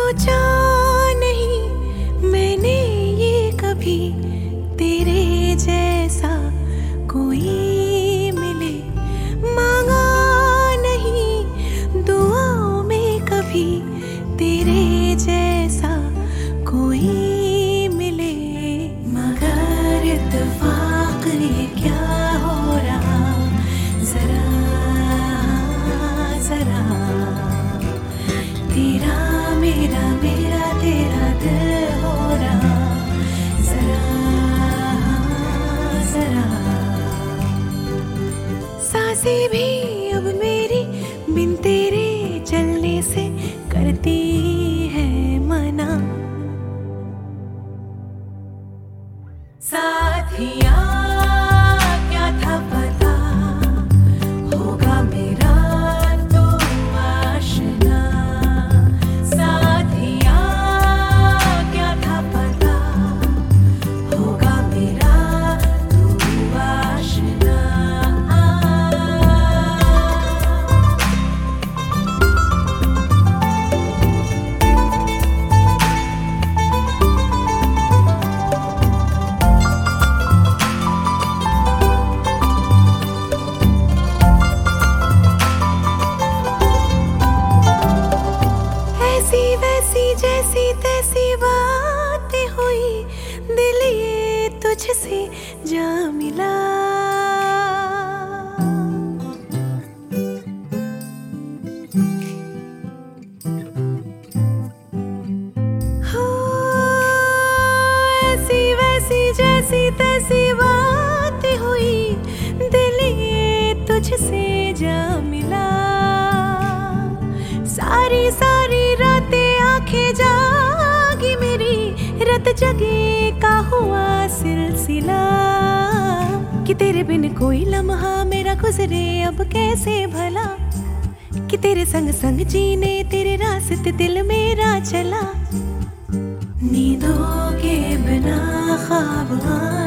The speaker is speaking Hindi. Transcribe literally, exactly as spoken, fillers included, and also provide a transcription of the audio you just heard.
सोचा नहीं मैंने ये कभी तेरे जैसा कोई मिले, मांगा नहीं दुआओं में कभी तेरे जैसा कोई मिले। मगर इत्तेफाक ये क्या हो रहा, जरा जरा तेरा मेरा मेरा तेरा दिल हो रहा, जरा जरा सांसें भी अब मेरी बिन तेरे चलने से करती है मना। साथिया क्या था पता होगा मेरा तो आशना, साथिया क्या था पता होगा मेरा तो आशना। जैसी तैसी बातें हुई, दिल ये तुझसे जा मिला। हो ऐसी वैसी जैसी तैसी बातें हुई, दिल ये तुझसे जा मिला। सारी सारी रातें आंखें जागी मेरी, रत जगे का हुआ सिलसिला, कि तेरे बिन कोई लम्हा मेरा गुजरे अब कैसे भला, कि तेरे संग संग जीने तेरे रास्ते दिल मेरा चला। नींदों के बिना ख्वाब